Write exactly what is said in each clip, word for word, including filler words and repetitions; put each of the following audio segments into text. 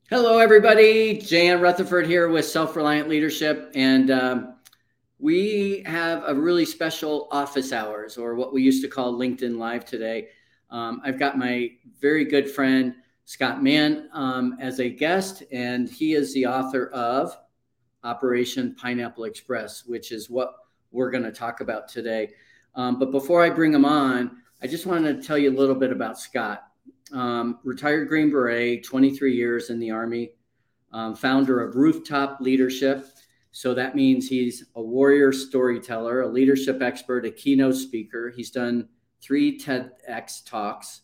Hello, everybody. Jan Rutherford here with Self-Reliant Leadership, and um, we have a really special office hours, or what we used to call LinkedIn Live today. Um, I've got my very good friend Scott Mann um, as a guest, and he is the author of Operation Pineapple Express, which is what we're going to talk about today. Um, but before I bring him on, I just wanted to tell you a little bit about Scott. Um, retired Green Beret, twenty-three years in the Army, um, founder of Rooftop Leadership. So that means he's a warrior storyteller, a leadership expert, a keynote speaker. He's done three TEDx talks.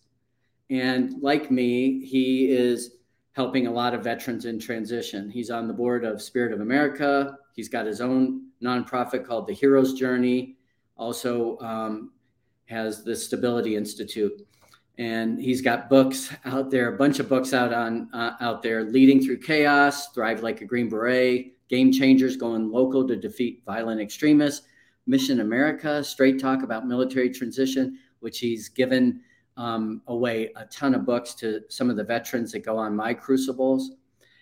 And like me, he is helping a lot of veterans in transition. He's on the board of Spirit of America. He's got his own nonprofit called The Hero's Journey, also um, has the Stability Institute. And he's got books out there, a bunch of books out on uh, out there, Leading Through Chaos, Thrive Like a Green Beret, Game Changers, Going Local to Defeat Violent Extremists, Mission America, Straight Talk About Military Transition, which he's given um, away a ton of books to some of the veterans that go on My Crucibles.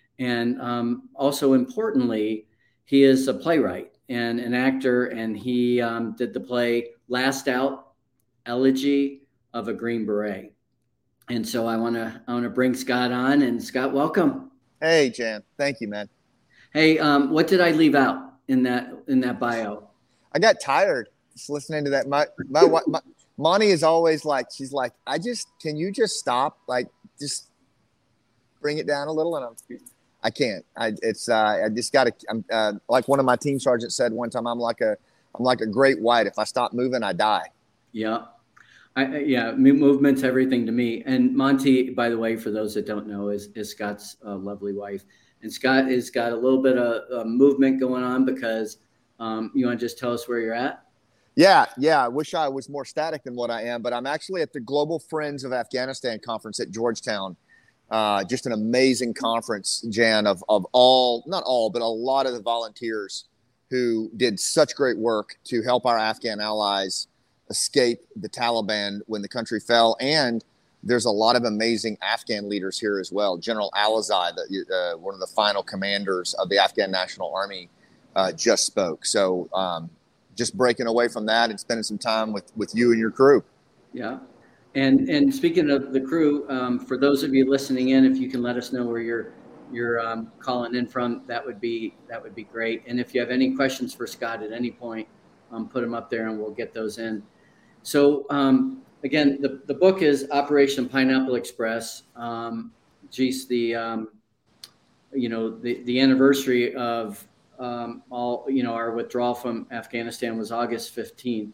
And um, also importantly, he is a playwright and an actor, and he um, did the play Last Out, Elegy of a Green Beret. And so I want to I want to bring Scott on. And Scott, welcome. Hey, Jan. Thank you, man. Hey, um, what did I leave out in that in that bio? I got tired just listening to that. My my, my Monty is always like, she's like, I just, can you just stop? Like, just bring it down a little. And I'm, I can't. I it's uh, I just got to. I'm uh, like one of my team sergeants said one time. I'm like a I'm like a great white. If I stop moving, I die. Yeah. I, yeah, movement's everything to me. And Monty, by the way, for those that don't know, is, is Scott's uh, lovely wife. And Scott has got a little bit of uh, movement going on because um, you want to just tell us where you're at? Yeah, yeah. I wish I was more static than what I am, but I'm actually at the Global Friends of Afghanistan conference at Georgetown. Uh, just an amazing conference, Jan, of, of all, not all, but a lot of the volunteers who did such great work to help our Afghan allies escape the Taliban when the country fell. And there's a lot of amazing Afghan leaders here as well. General Alizai, the, uh, one of the final commanders of the Afghan National Army, uh, just spoke. So um, just breaking away from that and spending some time with, with you and your crew. Yeah. And and speaking of the crew, um, for those of you listening in, if you can let us know where you're you're um, calling in from, that would be that would be great. And if you have any questions for Scott at any point, um, put them up there and we'll get those in. So um, again, the, the book is Operation Pineapple Express. Um, geez, the um, you know the, the anniversary of um, all you know our withdrawal from Afghanistan was August fifteenth,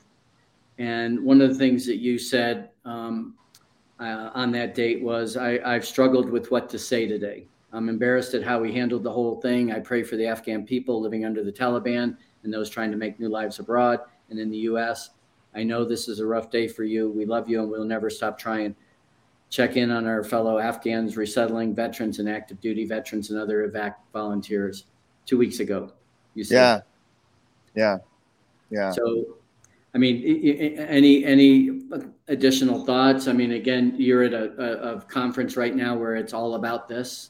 and one of the things that you said um, uh, on that date was, I, I've struggled with what to say today. I'm embarrassed at how we handled the whole thing. I pray for the Afghan people living under the Taliban and those trying to make new lives abroad and in the U S. I know this is a rough day for you. We love you and we'll never stop trying. Check in on our fellow Afghans, resettling veterans and active duty veterans and other evac volunteers. Two weeks ago, you said. Yeah, yeah, yeah. So, I mean, any any additional thoughts? I mean, again, you're at a, a, a conference right now where it's all about this.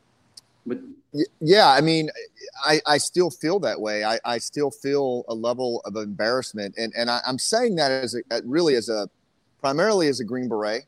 But yeah, I mean, I, I still feel that way. I, I still feel a level of embarrassment. And, and I, I'm saying that as a, really as a, primarily as a Green Beret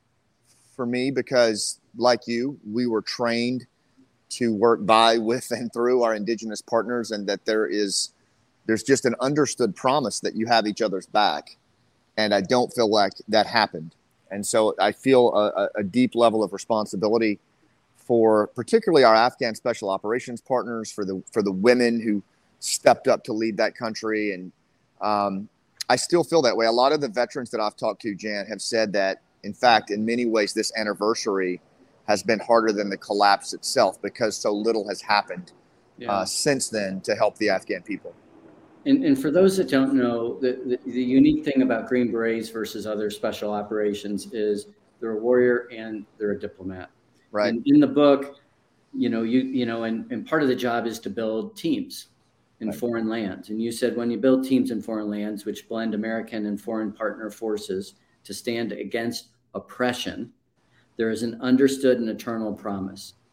for me, because like you, we were trained to work by, with, and through our indigenous partners, and that there is, there's just an understood promise that you have each other's back. And I don't feel like that happened. And so I feel a, a deep level of responsibility for particularly our Afghan special operations partners, for the for the women who stepped up to lead that country. And um, I still feel that way. A lot of the veterans that I've talked to, Jan, have said that, in fact, in many ways, this anniversary has been harder than the collapse itself, because so little has happened yeah. uh, since then to help the Afghan people. And, and for those that don't know, the, the, the unique thing about Green Berets versus other special operations is they're a warrior and they're a diplomat. Right. And in the book, you know, you you know, and, and part of the job is to build teams in right. foreign lands. And you said when you build teams in foreign lands, which blend American and foreign partner forces to stand against oppression, there is an understood and eternal promise.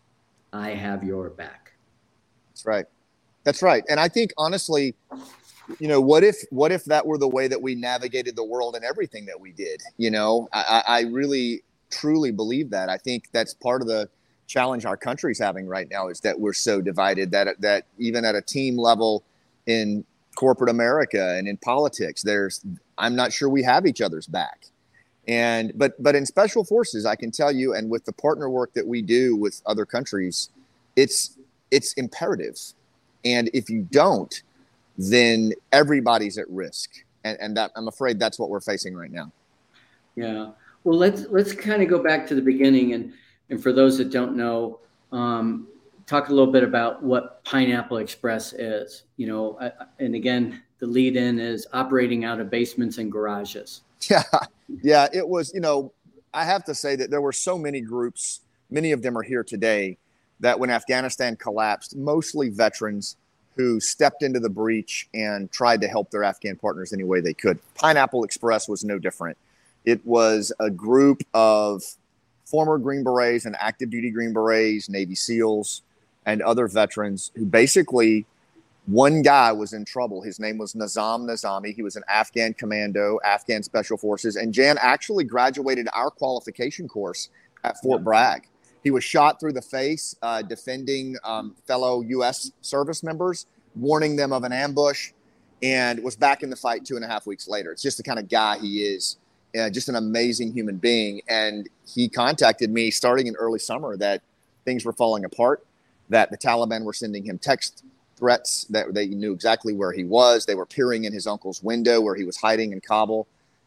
I have your back. That's right. That's right. And I think, honestly, you know, what if what if that were the way that we navigated the world and everything that we did? You know, I, I really, truly believe that. I think that's part of the challenge our country's having right now, is that we're so divided that that even at a team level in corporate America and in politics, there's I'm not sure we have each other's back. And but but in special forces, I can tell you, and with the partner work that we do with other countries, it's it's imperative. And if you don't, then everybody's at risk. And, and that, I'm afraid that's what we're facing right now. Yeah. Well, let's let's kind of go back to the beginning. And, and for those that don't know, um, talk a little bit about what Pineapple Express is. You know, I, and again, the lead in is operating out of basements and garages. Yeah. Yeah. It was, you know, I have to say that there were so many groups, many of them are here today, that when Afghanistan collapsed, mostly veterans who stepped into the breach and tried to help their Afghan partners any way they could. Pineapple Express was no different. It was a group of former Green Berets and active duty Green Berets, Navy SEALs, and other veterans who basically, one guy was in trouble. His name was Nizam Nizami. He was an Afghan commando, Afghan Special Forces, and Jan actually graduated our qualification course at Fort Bragg. He was shot through the face, uh, defending um, fellow U S service members, warning them of an ambush, and was back in the fight two and a half weeks later. It's just the kind of guy he is, uh, just an amazing human being. And he contacted me starting in early summer that things were falling apart, that the Taliban were sending him text threats, that they knew exactly where he was. They were peering in his uncle's window where he was hiding in Kabul.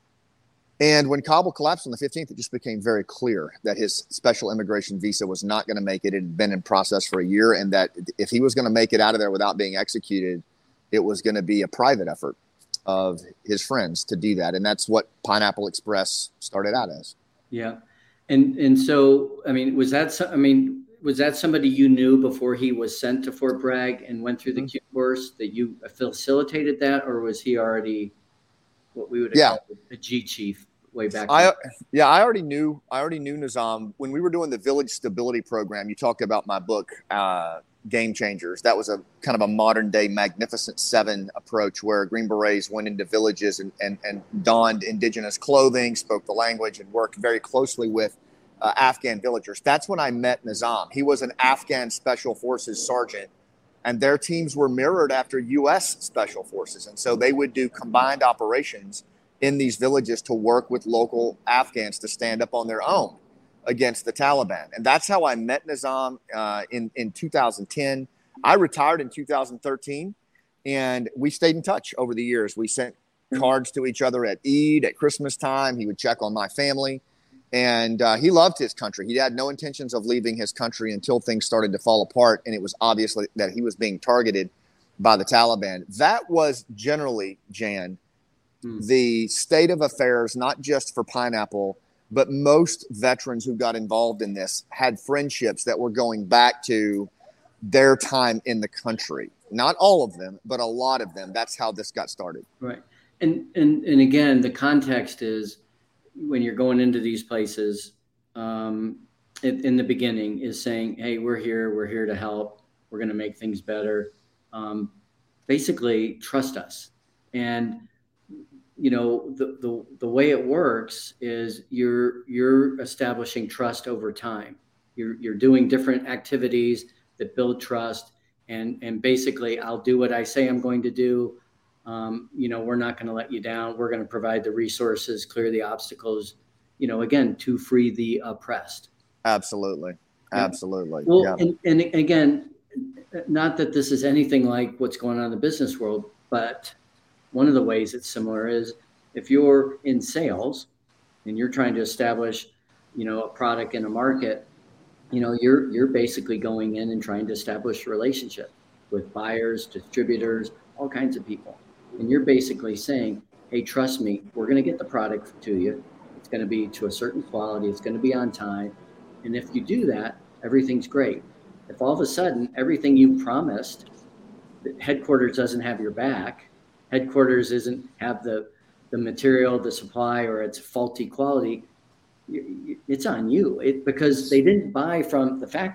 And when Kabul collapsed on the fifteenth, it just became very clear that his special immigration visa was not going to make it. It had been in process for a year, and that if he was going to make it out of there without being executed, it was going to be a private effort of his friends to do that. And that's what Pineapple Express started out as. Yeah. And and so, I mean, was that, I mean, was that somebody you knew before he was sent to Fort Bragg and went through the mm-hmm. Q course, that you facilitated that, or was he already what we would have yeah. called a G chief way back I, then? Yeah, I already knew. I already knew Nizam when we were doing the Village Stability Program. You talked about my book, uh, Game Changers. That was a kind of a modern day Magnificent Seven approach, where Green Berets went into villages and, and, and donned indigenous clothing, spoke the language, and worked very closely with uh, Afghan villagers. That's when I met Nizam. He was an Afghan Special Forces sergeant, and their teams were mirrored after U S Special Forces. And so they would do combined operations in these villages to work with local Afghans to stand up on their own against the Taliban. And that's how I met Nizam uh, in, in two thousand ten. I retired in two thousand thirteen, and we stayed in touch over the years. We sent cards to each other at Eid, at Christmas time. He would check on my family. And uh, he loved his country. He had no intentions of leaving his country until things started to fall apart, and it was obvious that he was being targeted by the Taliban. That was generally, Jan, hmm. the state of affairs, not just for Pineapple, but most veterans who got involved in this had friendships that were going back to their time in the country. Not all of them, but a lot of them. That's how this got started. Right. And and and again, the context is, when you're going into these places, um, in, in the beginning, is saying, hey, we're here, we're here to help, we're going to make things better. Um, basically, trust us. And, you know, the, the, the way it works is you're, you're establishing trust over time. You're, you're doing different activities that build trust. And, and basically, I'll do what I say I'm going to do. Um, you know, we're not going to let you down. We're going to provide the resources, clear the obstacles, you know, again, to free the oppressed. Absolutely. Absolutely. Well, yeah. and, and again, not that this is anything like what's going on in the business world, but one of the ways it's similar is if you're in sales and you're trying to establish, you know, a product in a market, you know, you're, you're basically going in and trying to establish a relationship with buyers, distributors, all kinds of people. And you're basically saying, hey, trust me, we're going to get the product to you. It's going to be to a certain quality. It's going to be on time. And if you do that, everything's great. If all of a sudden everything you promised, headquarters doesn't have your back, headquarters isn't have the, the material, the supply, or it's faulty quality, it's on you. It, because they didn't buy from the factory.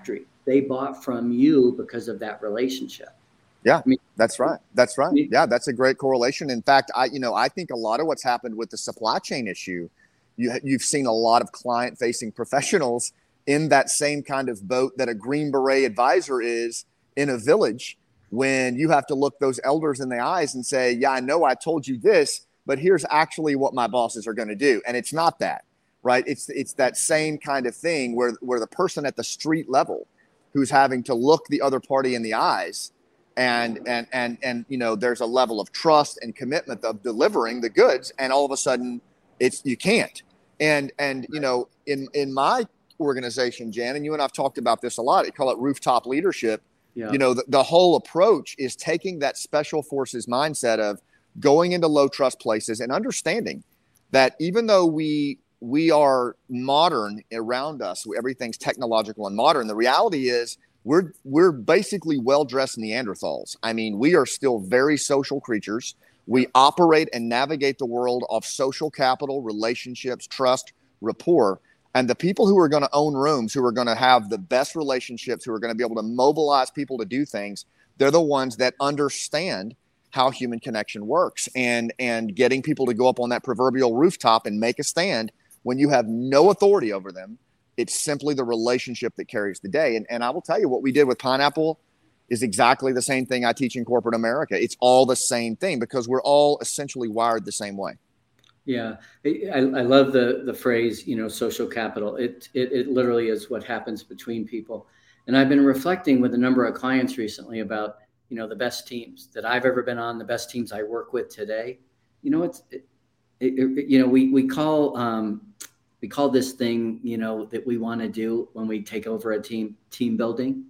they bought from you because of that relationship. Yeah, I mean, that's right. That's right. I mean, Yeah, that's a great correlation. In fact, I, you know, I think a lot of what's happened with the supply chain issue, you, you've seen a lot of client-facing professionals in that same kind of boat that a Green Beret advisor is in a village, when you have to look those elders in the eyes and say, yeah, I know I told you this, but here's actually what my bosses are going to do. And it's not that, right? It's it's that same kind of thing where, where the person at the street level who's having to look the other party in the eyes, and and and and you know, there's a level of trust and commitment of delivering the goods, and all of a sudden it's you can't. And and you know, in in my organization, Jan, and you and I've talked about this a lot, I call it rooftop leadership. yeah. You know, the, the whole approach is taking that special forces mindset of going into low trust places and understanding that even though we we are modern around us, everything's technological and modern, the reality is we're we're basically well-dressed Neanderthals. I mean, we are still very social creatures. We operate and navigate the world of social capital, relationships, trust, rapport. And the people who are going to own rooms, who are going to have the best relationships, who are going to be able to mobilize people to do things, they're the ones that understand how human connection works. And, and getting people to go up on that proverbial rooftop and make a stand when you have no authority over them, it's simply the relationship that carries the day. And, and I will tell you, what we did with Pineapple is exactly the same thing I teach in corporate America. It's all the same thing because we're all essentially wired the same way. Yeah, I, I love the the phrase, you know, social capital. It, it it literally is what happens between people. And I've been reflecting with a number of clients recently about, you know, the best teams that I've ever been on, the best teams I work with today. You know, it's it, it, it, you know, we we call um, we call this thing, you know, that we want to do when we take over a team, team building.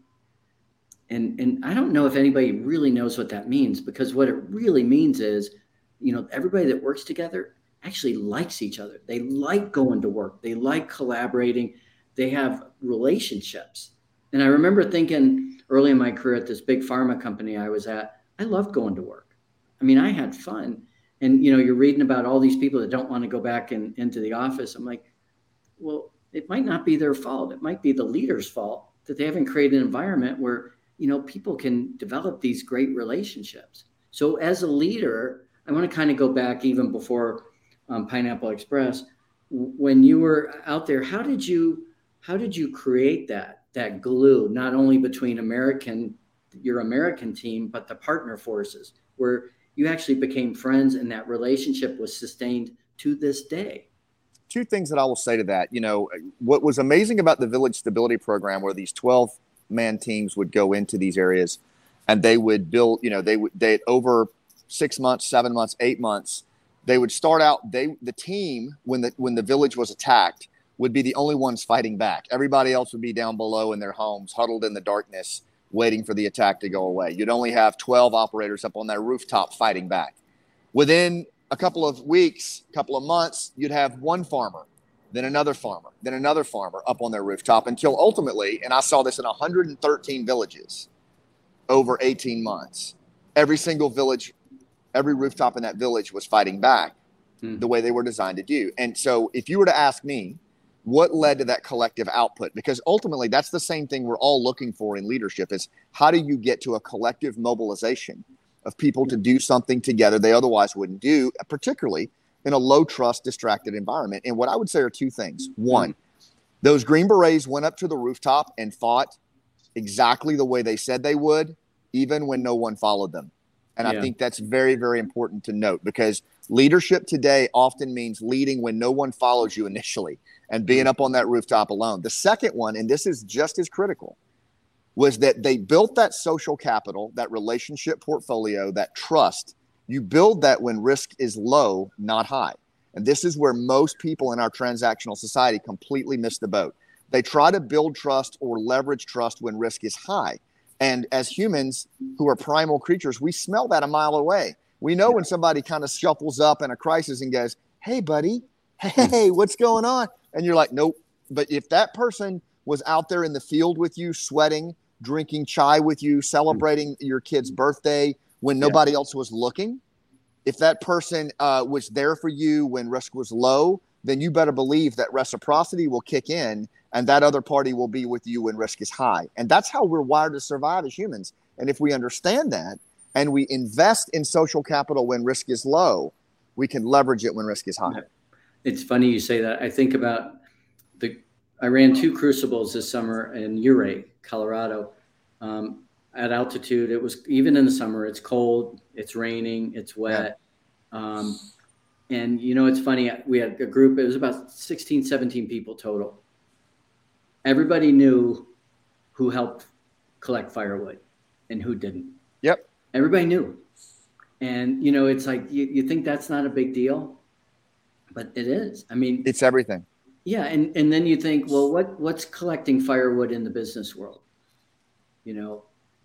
And and I don't know if anybody really knows what that means, because what it really means is, you know, everybody that works together actually likes each other. They like going to work. They like collaborating. They have relationships. And I remember thinking early in my career at this big pharma company I was at, I loved going to work. I mean, I had fun. And, you know, you're reading about all these people that don't want to go back in, into the office. I'm like, well, it might not be their fault. It might be the leader's fault that they haven't created an environment where, you know, people can develop these great relationships. So as a leader, I want to kind of go back even before Um, Pineapple Express. When you were out there, how did you how did you create that that glue, not only between American your American team, but the partner forces, where you actually became friends and that relationship was sustained to this day? Two things that I will say to that. You know, what was amazing about the Village Stability Program, where these twelve man teams would go into these areas and they would build, you know, they would they over six months, seven months, eight months. They would start out, they the team, when the when the village was attacked, would be the only ones fighting back. Everybody else would be down below in their homes, huddled in the darkness, waiting for the attack to go away. You'd only have twelve operators up on that rooftop fighting back. Within a couple of weeks, a couple of months, you'd have one farmer, then another farmer, then another farmer up on their rooftop, until ultimately, and I saw this in one hundred thirteen villages over eighteen months, every single village, every rooftop in that village was fighting back hmm. the way they were designed to do. And so if you were to ask me what led to that collective output, because ultimately that's the same thing we're all looking for in leadership, is how do you get to a collective mobilization of people to do something together they otherwise wouldn't do, particularly in a low trust, distracted environment. And what I would say are two things. One, hmm. those Green Berets went up to the rooftop and fought exactly the way they said they would, even when no one followed them. And yeah. I think that's very, very important to note, because leadership today often means leading when no one follows you initially and being up on that rooftop alone. The second one, and this is just as critical, was that they built that social capital, that relationship portfolio, that trust. You build that when risk is low, not high. And this is where most people in our transactional society completely miss the boat. They try to build trust or leverage trust when risk is high. And as humans who are primal creatures, we smell that a mile away. We know when somebody kind of shuffles up in a crisis and goes, hey, buddy, hey, what's going on? And you're like, nope. But if that person was out there in the field with you, sweating, drinking chai with you, celebrating your kid's birthday when nobody yeah. else was looking, if that person uh, was there for you when risk was low, then you better believe that reciprocity will kick in and that other party will be with you when risk is high. And that's how we're wired to survive as humans. And if we understand that and we invest in social capital when risk is low, we can leverage it when risk is high. It's funny you say that. I think about the, I ran two crucibles this summer in Ouray, Colorado. Um, at altitude, it was, even in the summer, it's cold, it's raining, it's wet. Yeah. Um, and, you know, it's funny, we had a group, it was about sixteen, seventeen people total. Everybody knew who helped collect firewood and who didn't. Yep. Everybody knew. And, you know, it's like, you, you think that's not a big deal, but it is. I mean, it's everything. Yeah. And, and then you think, well, what, what's collecting firewood in the business world? You know,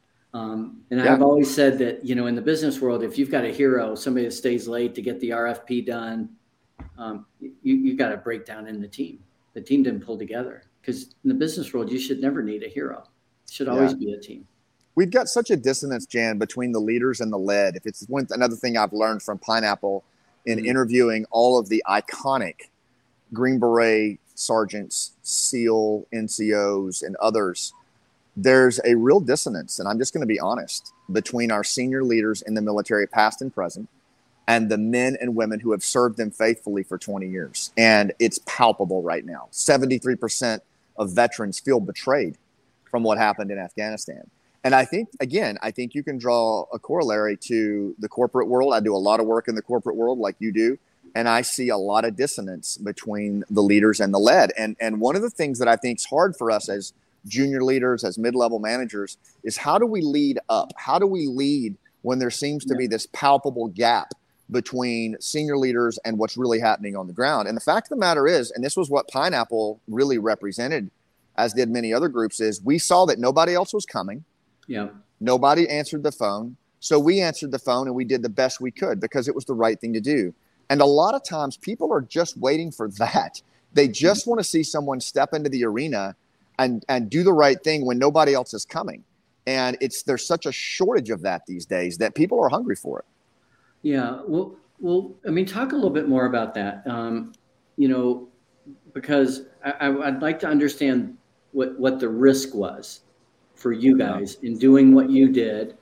um, and yeah. I've always said that, you know, in the business world, if you've got a hero, somebody that stays late to get the R F P done, um, you, you got to break down in the team. The team didn't pull together, because in the business world, you should never need a hero. It should always yeah. be a team. We've got such a dissonance, Jan, between the leaders and the led. If it's one, another thing I've learned from Pineapple in mm-hmm. interviewing all of the iconic Green Beret sergeants, SEAL, N C Os, and others, there's a real dissonance, and I'm just going to be honest, between our senior leaders in the military, past and present, and the men and women who have served them faithfully for twenty years. And it's palpable right now. seventy-three percent of veterans feel betrayed from what happened in Afghanistan. And I think, again, I think you can draw a corollary to the corporate world. I do a lot of work in the corporate world like you do, and I see a lot of dissonance between the leaders and the led. And, and one of the things that I think is hard for us as junior leaders, as mid-level managers, is how do we lead up? How do we lead when there seems to yeah. be this palpable gap between senior leaders and what's really happening on the ground? And the fact of the matter is, and this was what Pineapple really represented, as did many other groups, is we saw that nobody else was coming. Yeah. Nobody answered the phone. So we answered the phone and we did the best we could because it was the right thing to do. And a lot of times people are just waiting for that. They just mm-hmm. want to see someone step into the arena and, and do the right thing when nobody else is coming. And it's, there's such a shortage of that these days that people are hungry for it. Yeah. Well, well, I mean, talk a little bit more about that. Um, you know, because I, I'd like to understand what, what the risk was for you guys in doing what you did,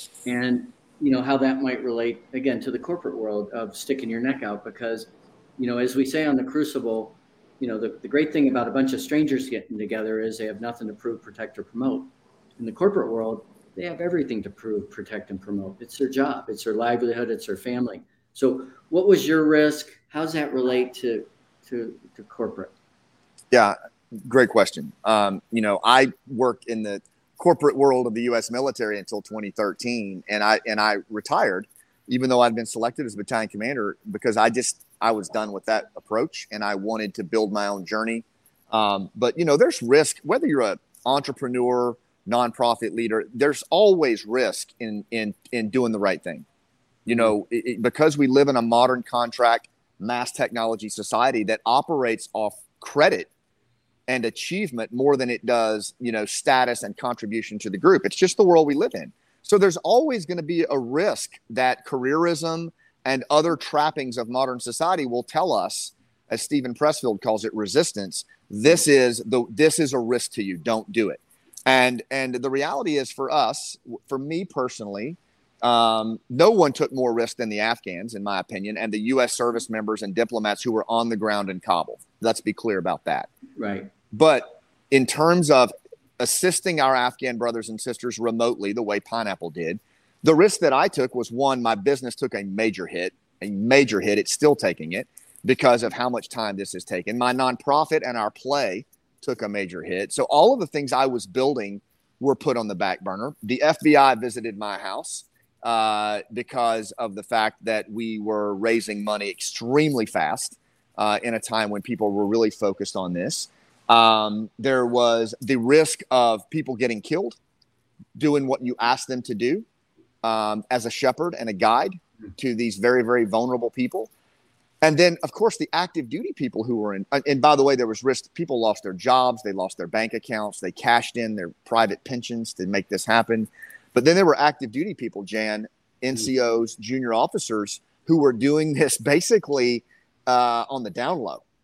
and, you know, how that might relate again to the corporate world of sticking your neck out. Because, you know, as we say on the Crucible, you know, the, the great thing about a bunch of strangers getting together is they have nothing to prove, protect, or promote. In the corporate world, they have everything to prove, protect, and promote. It's their job, it's their livelihood, it's their family. So what was your risk? How does that relate to to, to corporate? Yeah, great question. Um, you know, I worked in the corporate world of the U S military until twenty thirteen, and I and I retired, even though I'd been selected as battalion commander, because I just I was done with that approach and I wanted to build my own journey. Um, but you know, there's risk whether you're an entrepreneur, nonprofit leader. There's always risk in in in doing the right thing. You know, it, it, because we live in a modern contract, mass technology society that operates off credit and achievement more than it does, you know, status and contribution to the group. It's just the world we live in. So there's always going to be a risk that careerism and other trappings of modern society will tell us, as Stephen Pressfield calls it, resistance. This is the this is a risk to you. Don't do it. And and the reality is, for us, for me personally, um, no one took more risk than the Afghans, in my opinion, and the U S service members and diplomats who were on the ground in Kabul. Let's be clear about that. Right. But in terms of assisting our Afghan brothers and sisters remotely, the way Pineapple did, the risk that I took was, one, my business took a major hit, a major hit. It's still taking it because of how much time this has taken. My nonprofit and our play took a major hit. So all of the things I was building were put on the back burner. The F B I visited my house uh, because of the fact that we were raising money extremely fast uh, in a time when people were really focused on this. Um, there was the risk of people getting killed doing what you asked them to do um, as a shepherd and a guide to these very, very vulnerable people. And then, of course, the active duty people who were in, and by the way, there was risk. People lost their jobs. They lost their bank accounts. They cashed in their private pensions to make this happen. But then there were active duty people, Jan, N C Os, junior officers who were doing this basically uh, on the down low.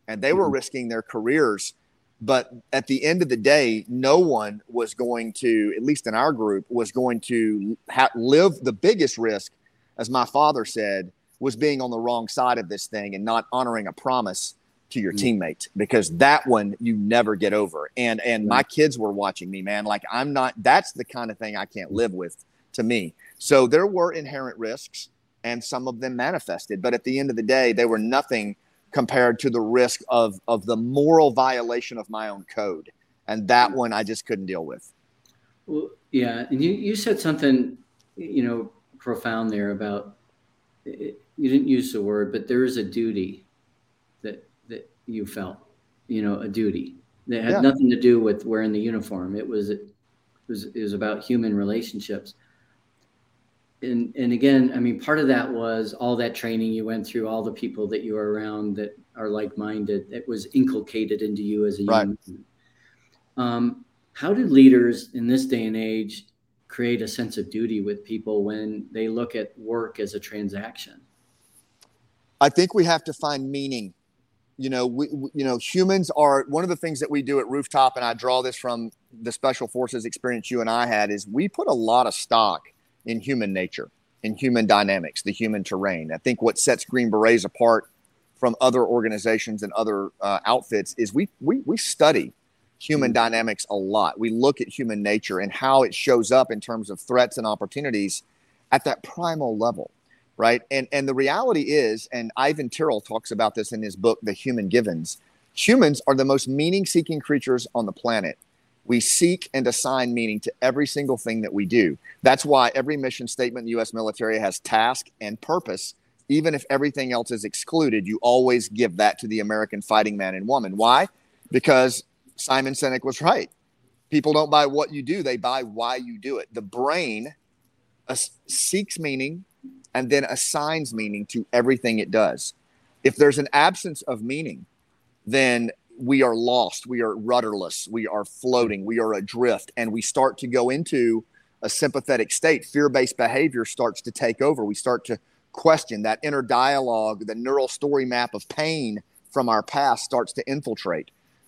and they were risking their careers. But at the end of the day, no one was going to, at least in our group, was going to ha- live the biggest risk, as my father said, was being on the wrong side of this thing and not honoring a promise to your mm-hmm. teammate, because that one you never get over. And and my kids were watching me, man. Like, I'm not, that's the kind of thing I can't live with, to me. So there were inherent risks, and some of them manifested. But at the end of the day, they were nothing compared to the risk of of the moral violation of my own code. And that one I just couldn't deal with. Well, yeah. And you, you said something, you know, profound there about, you didn't use the word, but there is a duty that that you felt, you know, a duty that had yeah. nothing to do with wearing the uniform. It was, it was, it was about human relationships. And and again, I mean, part of that was all that training you went through, all the people that you were around that are like-minded, that was inculcated into you as a right. young man. Um, how do leaders in this day and age create a sense of duty with people when they look at work as a transaction? I think we have to find meaning. You know, we, we you know, humans are, one of the things that we do at Rooftop, and I draw this from the Special Forces experience you and I had, is we put a lot of stock in human nature, in human dynamics, the human terrain. I think what sets Green Berets apart from other organizations and other uh, outfits is we we we study human mm-hmm. dynamics a lot. We look at human nature and how it shows up in terms of threats and opportunities at that primal level, right? And and the reality is, and Ivan Tyrrell talks about this in his book, The Human Givens, humans are the most meaning-seeking creatures on the planet. We seek and assign meaning to every single thing that we do. That's why every mission statement in the U S military has task and purpose. Even if everything else is excluded, you always give that to the American fighting man and woman. Why? Because Simon Sinek was right. People don't buy what you do, they buy why you do it. The brain uh, seeks meaning and then assigns meaning to everything it does. If there's an absence of meaning, then we are lost, we are rudderless, we are floating, we are adrift, and we start to go into a sympathetic state. Fear-based behavior starts to take over. We start to question that inner dialogue, the neural story map of pain from our past starts to infiltrate.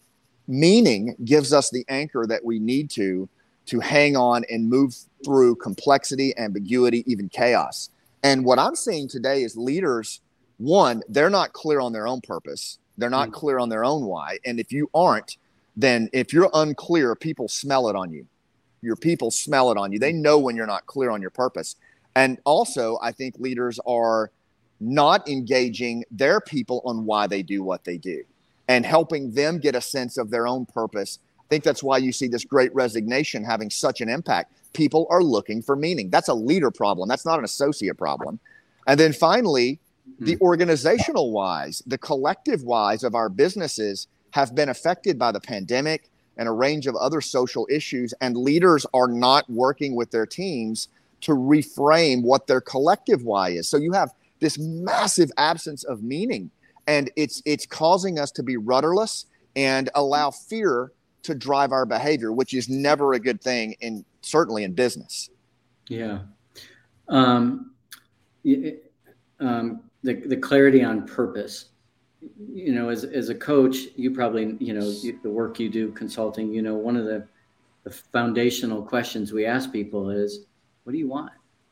Meaning gives us the anchor that we need to, to hang on and move through complexity, ambiguity, even chaos. And what I'm seeing today is leaders, one, they're not clear on their own purpose. They're not clear on their own why. And if you aren't, then if you're unclear, people smell it on you. Your people smell it on you. They know when you're not clear on your purpose. And also, I think leaders are not engaging their people on why they do what they do and helping them get a sense of their own purpose. I think that's why you see this great resignation having such an impact. People are looking for meaning. That's a leader problem. That's not an associate problem. And then finally, the organizational wise, the collective wise of our businesses have been affected by the pandemic and a range of other social issues, and leaders are not working with their teams to reframe what their collective why is. So you have this massive absence of meaning, and it's it's causing us to be rudderless and allow fear to drive our behavior, which is never a good thing, in certainly in business. Yeah. Um, it, um, The, the clarity on purpose, you know, as, as a coach, you probably, you know, the work you do consulting, you know, one of the, the foundational questions we ask people is, what do you want?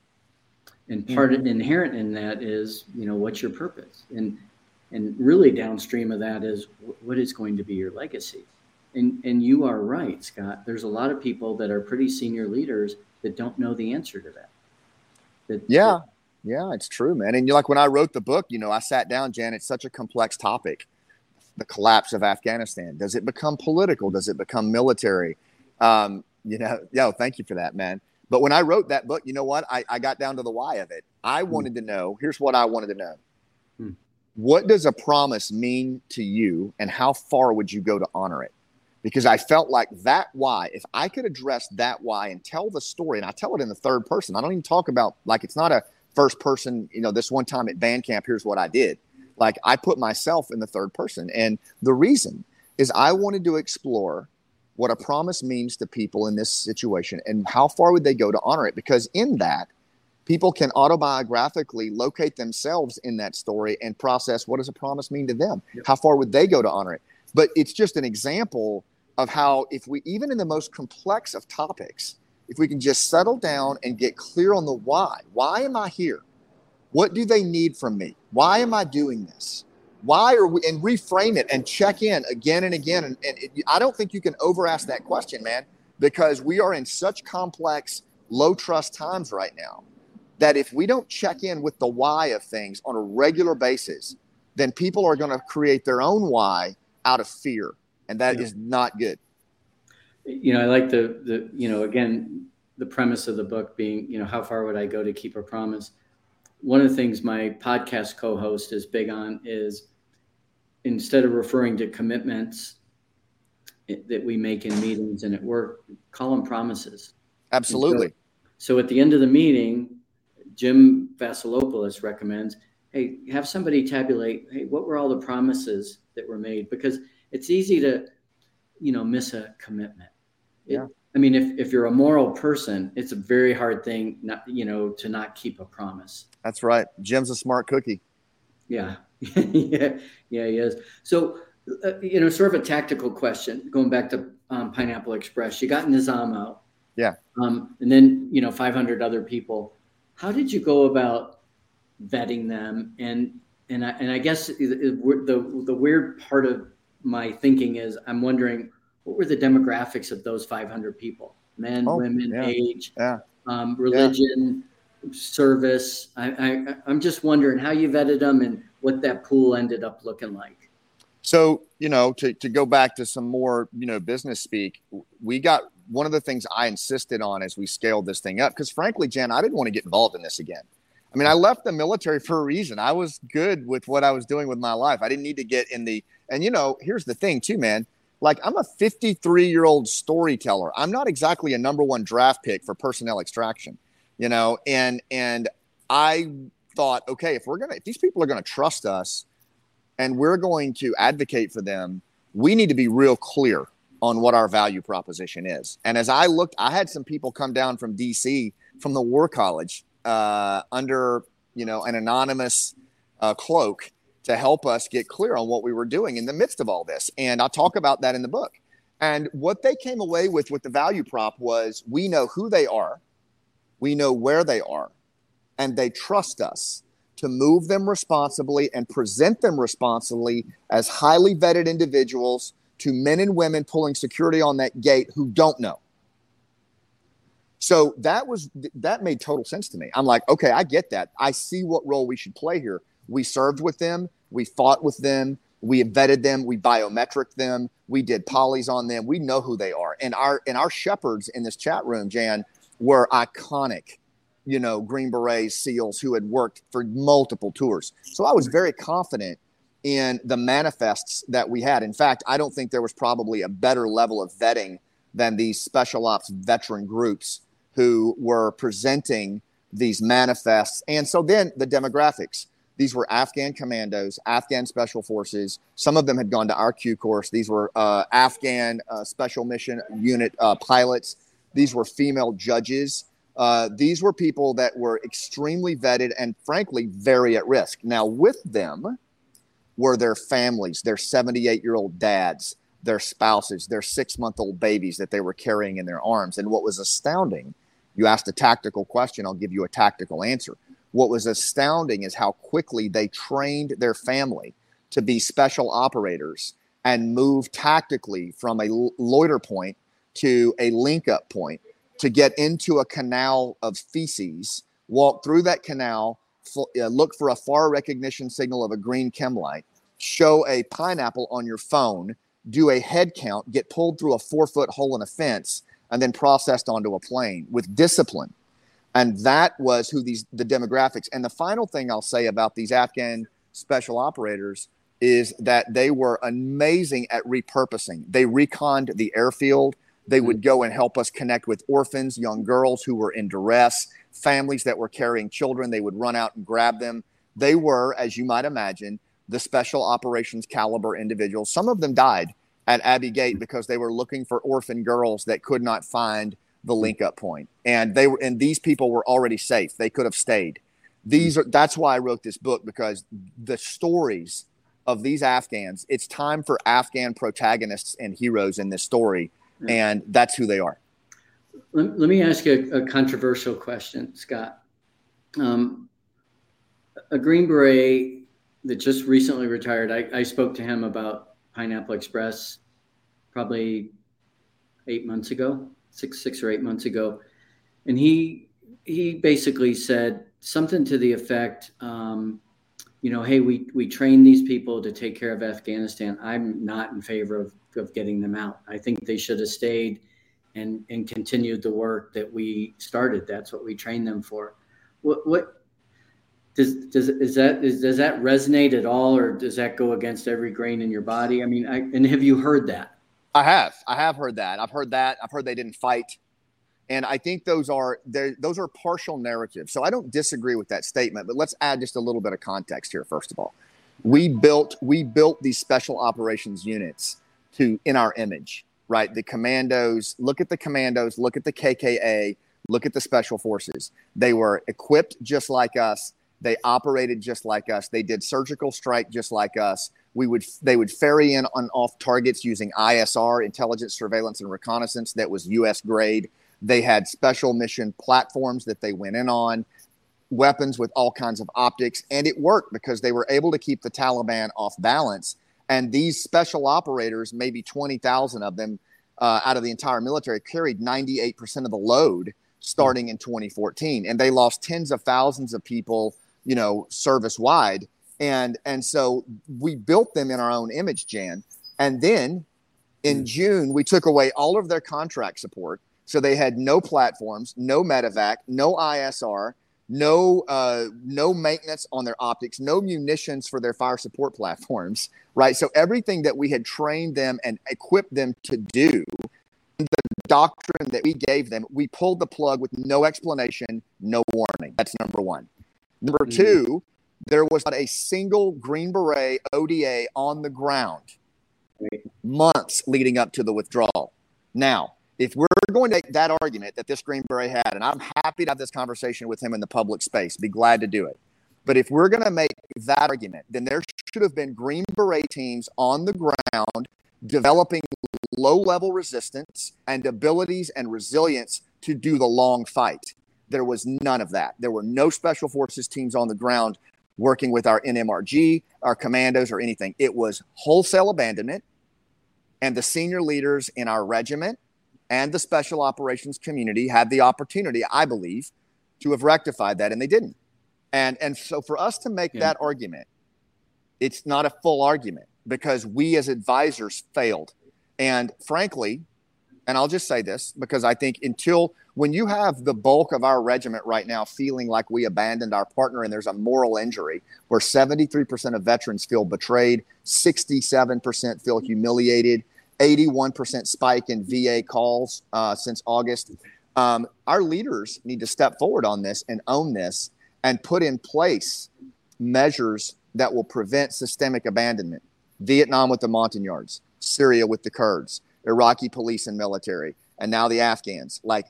And part mm-hmm. of, inherent in that is, you know, what's your purpose? And, and really downstream of that is, what is going to be your legacy? And, and you are right, Scott. There's a lot of people that are pretty senior leaders that don't know the answer to that. that yeah. That, Yeah, it's true, man. And you like when I wrote the book, you know, I sat down, Jan, it's such a complex topic, the collapse of Afghanistan. Does it become political? Does it become military? Um, you know, yo, thank you for that, man. But when I wrote that book, you know what? I, I got down to the why of it. I hmm. wanted to know, here's what I wanted to know. Hmm. What does a promise mean to you, and how far would you go to honor it? Because I felt like that why, if I could address that why and tell the story, and I tell it in the third person, I don't even talk about, like, it's not a first person, you know, this one time at band camp, here's what I did. Like, I put myself in the third person. And the reason is I wanted to explore what a promise means to people in this situation and how far would they go to honor it. Because in that, people can autobiographically locate themselves in that story and process, what does a promise mean to them? Yep. How far would they go to honor it? But it's just an example of how, if we, even in the most complex of topics, if we can just settle down and get clear on the why. Why am I here? What do they need from me? Why am I doing this? Why are we, and reframe it and check in again and again. And, and it, I don't think you can over ask that question, man, because we are in such complex, low trust times right now that if we don't check in with the why of things on a regular basis, then people are going to create their own why out of fear. And that yeah. is not good. You know, I like the, the, you know, again, the premise of the book being, you know, how far would I go to keep a promise? One of the things my podcast co-host is big on is, instead of referring to commitments that we make in meetings and at work, call them promises. Absolutely. So, so at the end of the meeting, Jim Vasilopoulos recommends, hey, have somebody tabulate, hey, what were all the promises that were made? Because it's easy to, you know, miss a commitment. It, yeah. I mean, if, if you're a moral person, it's a very hard thing, not, you know, to not keep a promise. That's right. Jim's a smart cookie. Yeah. yeah. Yeah, he is. So, uh, you know, sort of a tactical question, going back to um, Pineapple Express, you got Nizam out. Yeah. Um, and then, you know, five hundred other people. How did you go about vetting them? And, and I, and I guess the, the, the weird part of my thinking is, I'm wondering, what were the demographics of those five hundred people? Men, oh, women, yeah, age, yeah, um, religion, yeah. service. I, I, I'm just wondering how you vetted them and what that pool ended up looking like. So, you know, to, to go back to some more, you know, business speak, we got one of the things I insisted on as we scaled this thing up, because frankly, Jen, I didn't want to get involved in this again. I mean, I left the military for a reason. I was good with what I was doing with my life. I didn't need to get in the, and you know, here's the thing too, man. Like, I'm a fifty-three year old storyteller. I'm not exactly a number one draft pick for personnel extraction, you know? And, and I thought, okay, if we're going to, if these people are going to trust us and we're going to advocate for them, we need to be real clear on what our value proposition is. And as I looked, I had some people come down from D C, from the War College, uh, under, you know, an anonymous uh, cloak to help us get clear on what we were doing in the midst of all this. And I'll talk about that in the book. And what they came away with with the value prop was, we know who they are, we know where they are, and they trust us to move them responsibly and present them responsibly as highly vetted individuals to men and women pulling security on that gate who don't know. So that was, that made total sense to me. I'm like, okay, I get that. I see what role we should play here. We served with them. We fought with them. We vetted them. We biometric them. We did polys on them. We know who they are. And our, and our shepherds in this chat room, Jan, were iconic, you know, Green Berets, SEALs who had worked for multiple tours. So I was very confident in the manifests that we had. In fact, I don't think there was probably a better level of vetting than these special ops veteran groups who were presenting these manifests. And so then the demographics. These were Afghan commandos, Afghan special forces. Some of them had gone to our Q course. These were uh, Afghan uh, special mission unit uh, pilots. These were female judges. Uh, these were people that were extremely vetted and, frankly, very at risk. Now, with them were their families, their seventy-eight-year-old dads, their spouses, their six-month-old babies that they were carrying in their arms. And what was astounding, you asked a tactical question, I'll give you a tactical answer. What was astounding is how quickly they trained their family to be special operators and move tactically from a loiter point to a link-up point to get into a canal of feces, walk through that canal, look for a far recognition signal of a green chem light, show a pineapple on your phone, do a head count, get pulled through a four-foot hole in a fence, and then processed onto a plane with discipline. And that was who these, the demographics. And the final thing I'll say about these Afghan special operators is that they were amazing at repurposing. They reconned the airfield. They would go and help us connect with orphans, young girls who were in duress, families that were carrying children. They would run out and grab them. They were, as you might imagine, the special operations caliber individuals. Some of them died at Abbey Gate because they were looking for orphan girls that could not find the link up point. And they were, and these people were already safe. They could have stayed. These are, that's why I wrote this book, because the stories of these Afghans, it's time for Afghan protagonists and heroes in this story. And that's who they are. Let, let me ask you a, a controversial question, Scott. Um, a Green Beret that just recently retired, I, I spoke to him about Pineapple Express probably eight months ago, six, six or eight months ago. And he, he basically said something to the effect, um, you know, hey, we, we train these people to take care of Afghanistan. I'm not in favor of, of getting them out. I think they should have stayed and, and continued the work that we started. That's what we trained them for. What, what does, does, is that, is, does that resonate at all, or does that go against every grain in your body? I mean, I, and have you heard that? I have, I have heard that. I've heard that. I've heard they didn't fight. And I think those are those are partial narratives. So I don't disagree with that statement, but let's add just a little bit of context here. First of all, we built we built these special operations units to in our image, right? The commandos. Look at the commandos. Look at the K K A. Look at the special forces. They were equipped just like us. They operated just like us. They did surgical strike just like us. We would they would ferry in on off targets using I S R, intelligence, surveillance, and reconnaissance, that was U S grade. They had special mission platforms that they went in on, weapons with all kinds of optics, and it worked because they were able to keep the Taliban off balance. And these special operators, maybe twenty thousand of them uh, out of the entire military, carried ninety-eight percent of the load starting in twenty fourteen. And they lost tens of thousands of people, you know, service-wide. And, and so we built them in our own image, Jan. And then in June, we took away all of their contract support. So they had no platforms, no medevac, no I S R, no uh, no maintenance on their optics, no munitions for their fire support platforms, right? So everything that we had trained them and equipped them to do, the doctrine that we gave them, we pulled the plug with no explanation, no warning. That's number one. Number mm-hmm. two, there was not a single Green Beret O D A on the ground months leading up to the withdrawal. Now, if we're going to make that argument that this Green Beret had, and I'm happy to have this conversation with him in the public space, be glad to do it. But if we're going to make that argument, then there should have been Green Beret teams on the ground developing low-level resistance and abilities and resilience to do the long fight. There was none of that. There were no special forces teams on the ground working with our N M R G, our commandos, or anything. It was wholesale abandonment, and the senior leaders in our regiment and the special operations community had the opportunity, I believe, to have rectified that, and they didn't. And and so for us to make yeah. that argument, it's not a full argument because we as advisors failed. And frankly, and I'll just say this, because I think until when you have the bulk of our regiment right now feeling like we abandoned our partner and there's a moral injury where seventy-three percent of veterans feel betrayed, sixty-seven percent feel humiliated, eighty-one percent spike in V A calls uh, since August. Um, our leaders need to step forward on this and own this and put in place measures that will prevent systemic abandonment. Vietnam with the Montagnards, Syria with the Kurds, Iraqi police and military, and now the Afghans. Like,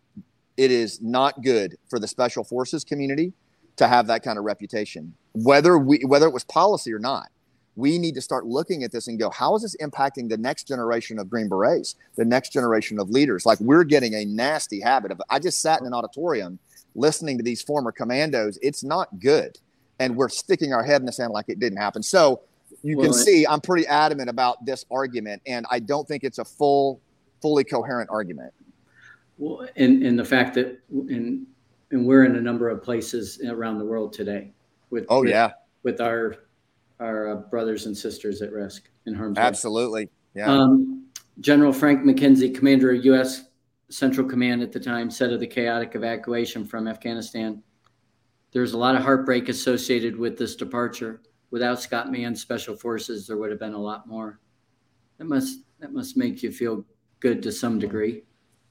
it is not good for the special forces community to have that kind of reputation, whether we whether it was policy or not. We need to start looking at this and go, how is this impacting the next generation of Green Berets, the next generation of leaders? Like, we're getting a nasty habit of, I just sat in an auditorium listening to these former commandos. It's not good. And we're sticking our head in the sand like it didn't happen. So you well, can see I'm pretty adamant about this argument, and I don't think it's a full, fully coherent argument. Well, and, and the fact that, and, and we're in a number of places around the world today with, oh, with, yeah. with our, our uh, brothers and sisters at risk in harm's way. Absolutely. Yeah. Um, General Frank McKenzie, commander of U S Central Command at the time, said of the chaotic evacuation from Afghanistan, there's a lot of heartbreak associated with this departure. Without Scott Mann's special forces, there would have been a lot more. That must, that must make you feel good to some degree.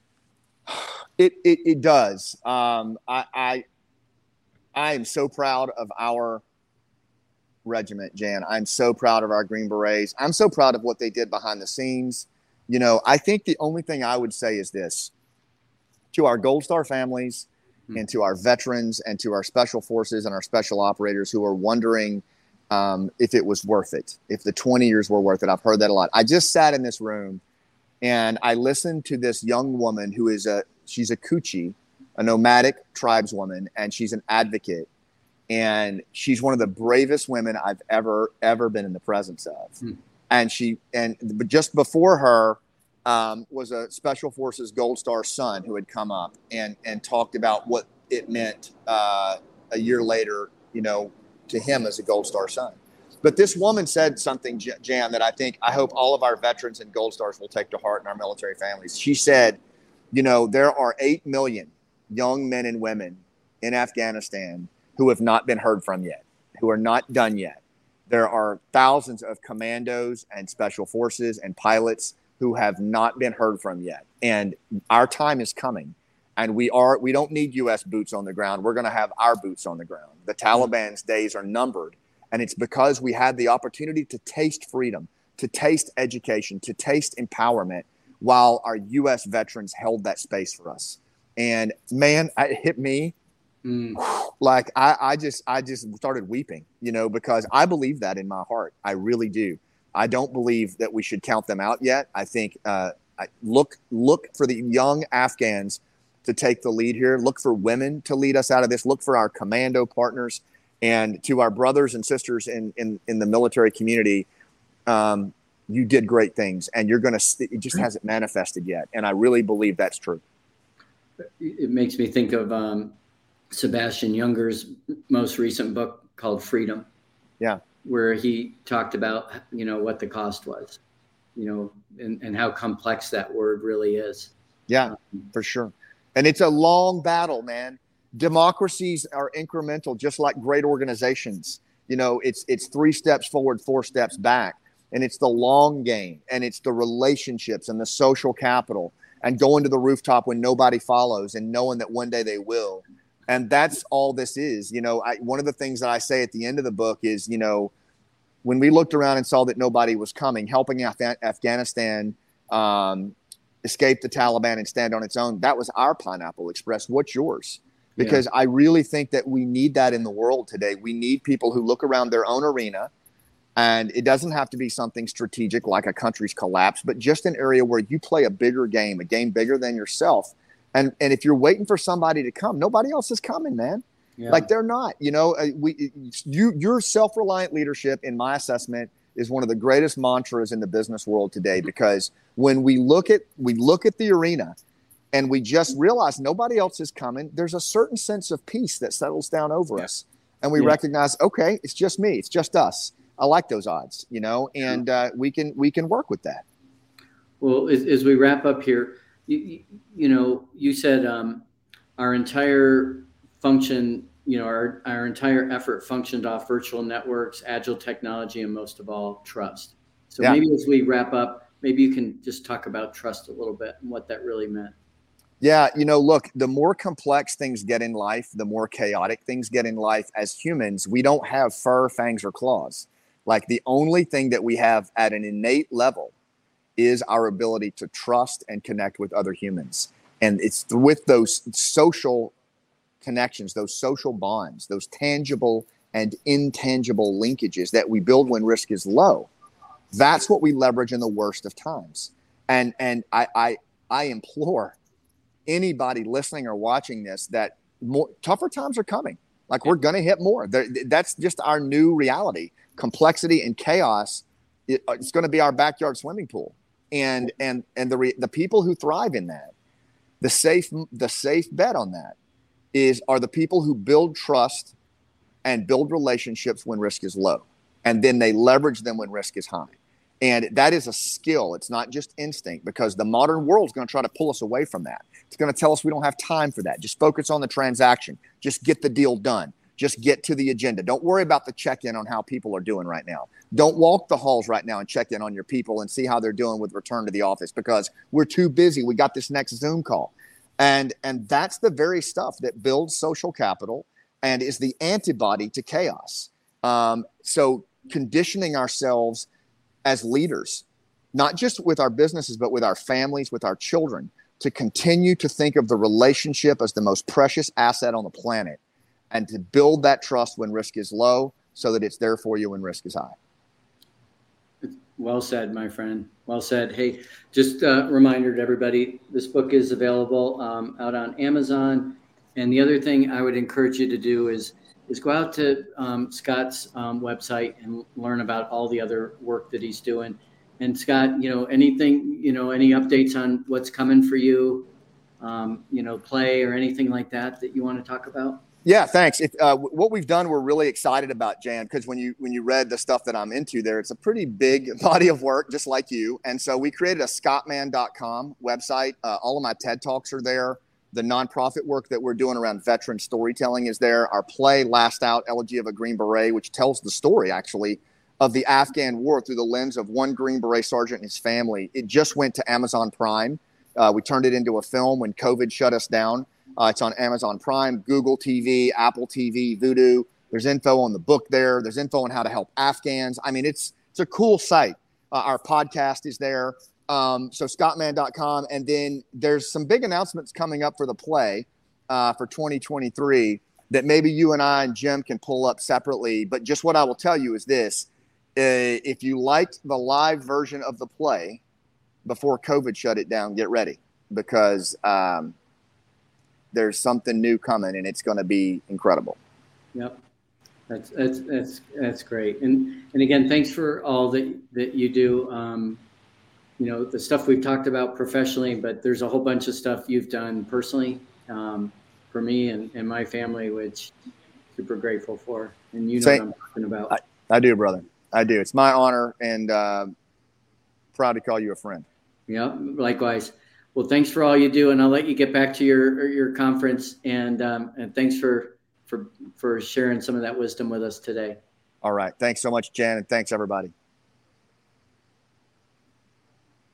It, it, it does. Um, I, I, I am so proud of our regiment, Jan. I'm so proud of our Green Berets. I'm so proud of what they did behind the scenes. You know, I think the only thing I would say is this. to our Gold Star families and to our veterans and to our special forces and our special operators who are wondering um, if it was worth it, if the twenty years were worth it. I've heard that a lot. I just sat in this room and I listened to this young woman who is a, she's a Kuchi, a nomadic tribeswoman, and she's an advocate. And she's one of the bravest women I've ever, ever been in the presence of. Hmm. And she, and but just before her um, was a Special Forces Gold Star son who had come up and, and talked about what it meant uh, a year later, you know, to him as a Gold Star son. But this woman said something, Jan, that I think, I hope all of our veterans and Gold Stars will take to heart in our military families. She said, you know, there are eight million young men and women in Afghanistan who have not been heard from yet, who are not done yet. There are thousands of commandos and special forces and pilots who have not been heard from yet. And our time is coming. And we are, we don't need U S boots on the ground. We're going to have our boots on the ground. The Taliban's days are numbered. And it's because we had the opportunity to taste freedom, to taste education, to taste empowerment while our U S veterans held that space for us. And man, it hit me. Mm. Like I, I just, I just started weeping, you know, because I believe that in my heart. I really do. I don't believe that we should count them out yet. I think, uh, I look, look for the young Afghans to take the lead here. Look for women to lead us out of this. Look for our commando partners, and to our brothers and sisters in, in, in the military community. Um, you did great things, and you're going to, it just hasn't manifested yet. And I really believe that's true. It makes me think of, um, Sebastian Junger's most recent book called Freedom. Yeah. Where he talked about, you know, what the cost was, you know, and, and how complex that word really is. Yeah, um, for sure. And it's a long battle, man. Democracies are incremental, just like great organizations. You know, it's, it's three steps forward, four steps back, and it's the long game, and it's the relationships and the social capital and going to the rooftop when nobody follows and knowing that one day they will. And that's all this is. You know, I, one of the things that I say at the end of the book is, you know, when we looked around and saw that nobody was coming, helping Af- Afghanistan um, escape the Taliban and stand on its own, that was our Pineapple Express. What's yours? Because yeah. I really think that we need that in the world today. We need people who look around their own arena, and it doesn't have to be something strategic like a country's collapse, but just an area where you play a bigger game, a game bigger than yourself. And and if you're waiting for somebody to come, nobody else is coming, man. Yeah. Like they're not, you know, we, you, your self-reliant leadership, in my assessment, is one of the greatest mantras in the business world today, because when we look at, we look at the arena and we just realize nobody else is coming, there's a certain sense of peace that settles down over yeah. us. And we yeah. recognize, okay, it's just me. It's just us. I like those odds, you know, and uh, we can, we can work with that. Well, as, as we wrap up here, You, you know, you said um, our entire function, you know, our, our entire effort functioned off virtual networks, agile technology, and most of all, trust. So yeah. maybe as we wrap up, maybe you can just talk about trust a little bit and what that really meant. Yeah. You know, look, the more complex things get in life, the more chaotic things get in life. As humans, we don't have fur, fangs, or claws. Like the only thing that we have at an innate level is our ability to trust and connect with other humans. And it's with those social connections, those social bonds, those tangible and intangible linkages that we build when risk is low. That's what we leverage in the worst of times. And and I I, I implore anybody listening or watching this that more, tougher times are coming. Like we're going to hit more. There, that's just our new reality. Complexity and chaos, it, it's going to be our backyard swimming pool. And and and the re, the people who thrive in that, the safe the safe bet on that is are the people who build trust and build relationships when risk is low, and then they leverage them when risk is high. And that is a skill. It's not just instinct, because the modern world is going to try to pull us away from that. It's going to tell us we don't have time for that. Just focus on the transaction. Just get the deal done. Just get to the agenda. Don't worry about the check-in on how people are doing right now. Don't walk the halls right now and check in on your people and see how they're doing with return to the office, because we're too busy. We got this next Zoom call. And, and that's the very stuff that builds social capital and is the antibody to chaos. Um, so conditioning ourselves as leaders, not just with our businesses, but with our families, with our children, to continue to think of the relationship as the most precious asset on the planet and to build that trust when risk is low so that it's there for you when risk is high. Well said, my friend. Well said. Hey, just a reminder to everybody, this book is available um, out on Amazon. And the other thing I would encourage you to do is, is go out to um, Scott's um, website and learn about all the other work that he's doing. And Scott, you know, anything, you know, any updates on what's coming for you, um, you know, play or anything like that that you want to talk about? Yeah, thanks. If, uh, what we've done, we're really excited about, Jan, because when you when you read the stuff that I'm into there, it's a pretty big body of work, just like you. And so we created a scottman dot com website. Uh, all of my TED Talks are there. The nonprofit work that we're doing around veteran storytelling is there. Our play, Last Out, Elegy of a Green Beret, which tells the story, actually, of the Afghan war through the lens of one Green Beret sergeant and his family. It just went to Amazon Prime. Uh, we turned it into a film when COVID shut us down. Uh, it's on Amazon Prime, Google T V, Apple T V, Vudu. There's info on the book there. There's info on how to help Afghans. I mean, it's it's a cool site. Uh, our podcast is there. Um, so scottman dot com. And then there's some big announcements coming up for the play uh, for twenty twenty-three that maybe you and I and Jim can pull up separately. But just what I will tell you is this. Uh, if you liked the live version of the play before COVID shut it down, get ready because um, – there's something new coming and it's going to be incredible. Yep. That's, that's, that's, that's great. And, and again, thanks for all that, that you do. Um, you know, the stuff we've talked about professionally, but there's a whole bunch of stuff you've done personally um, for me and, and my family, which I'm super grateful for. And you know Same. what I'm talking about. I, I do, brother. I do. It's my honor and uh, proud to call you a friend. Yeah, likewise. Well, thanks for all you do, and I'll let you get back to your your conference. And um, and thanks for for for sharing some of that wisdom with us today. All right. Thanks so much, Jan, and thanks everybody.